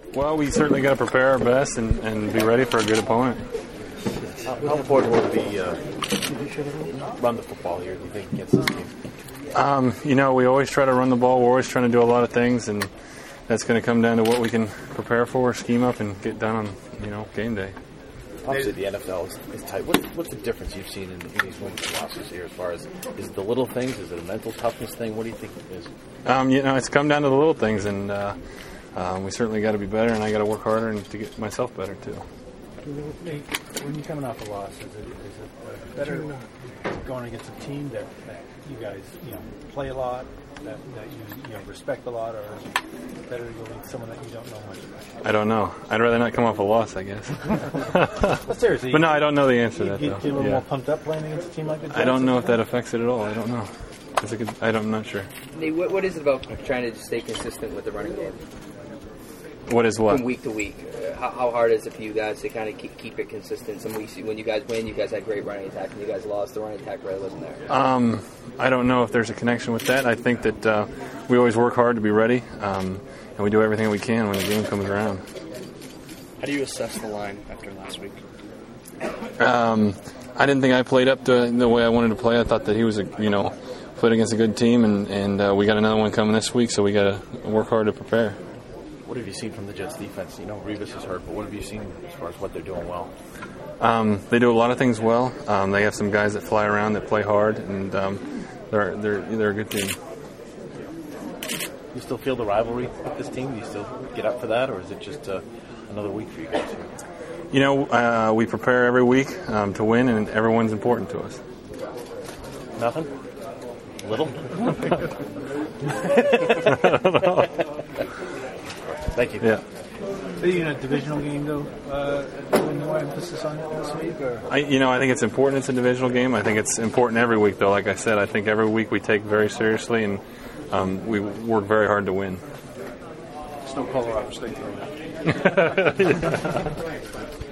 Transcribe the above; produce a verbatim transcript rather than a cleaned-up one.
Well, we certainly got to prepare our best and, and be ready for a good opponent. How, how important will it be uh, run the football here, do you think, against this team? Um, you know, we always try to run the ball. We're always trying to do a lot of things, and that's going to come down to what we can prepare for, scheme up, and get done on, you know, game day. Obviously, the N F L is, is tight. What, what's the difference you've seen in, in these wins and losses here as far as, is it the little things? Is it a mental toughness thing? What do you think it is? Um, you know, it's come down to the little things, and uh, um, we certainly got to be better, and I got to work harder and to get myself better, too. When you're coming off a loss, is it, is it better going against a team that, that you guys, you know, play a lot, that, that you, you know, respect a lot, or is it better to go against someone that you don't know much about? I don't know. I'd rather not come off a loss, I guess. But seriously. But no, I don't know the answer to that, you, though. you feel a little Yeah. more pumped up playing against a team like that? I don't know if that affects it at all. I don't know. It's a good, I don't, I'm not sure. Nate, what, what is it about trying to just stay consistent with the running game What is what? from week to week? Uh, how, how hard is it for you guys to kind of keep, keep it consistent? Some weeks when you guys win, you guys had great running attack. When you guys lost, the running attack really wasn't there. Um, I don't know if there's a connection with that. I think that uh, we always work hard to be ready, um, and we do everything we can when the game comes around. How do you assess the line after last week? Um, I didn't think I played up to the way I wanted to play. I thought that he was, a, you know, played against a good team, and, and uh, we got another one coming this week, so we got to work hard to prepare. What have you seen from the Jets defense? You know, Revis is hurt, but what have you seen as far as what they're doing well? Um, they do a lot of things well. Um, they have some guys that fly around that play hard, and um, they're they're they're a good team. You still feel the rivalry with this team? Do you still get up for that, or is it just uh, another week for you guys here? You know, uh, we prepare every week um, to win, and everyone's important to us. Nothing? Little? Thank you. Yeah. Are you in a divisional game, though, uh, putting more emphasis on it this week? Or? I, you know, I think it's important it's a divisional game. I think it's important every week, though. Like I said, I think every week we take very seriously, and um, we work very hard to win. It's no Colorado State, though. Yeah.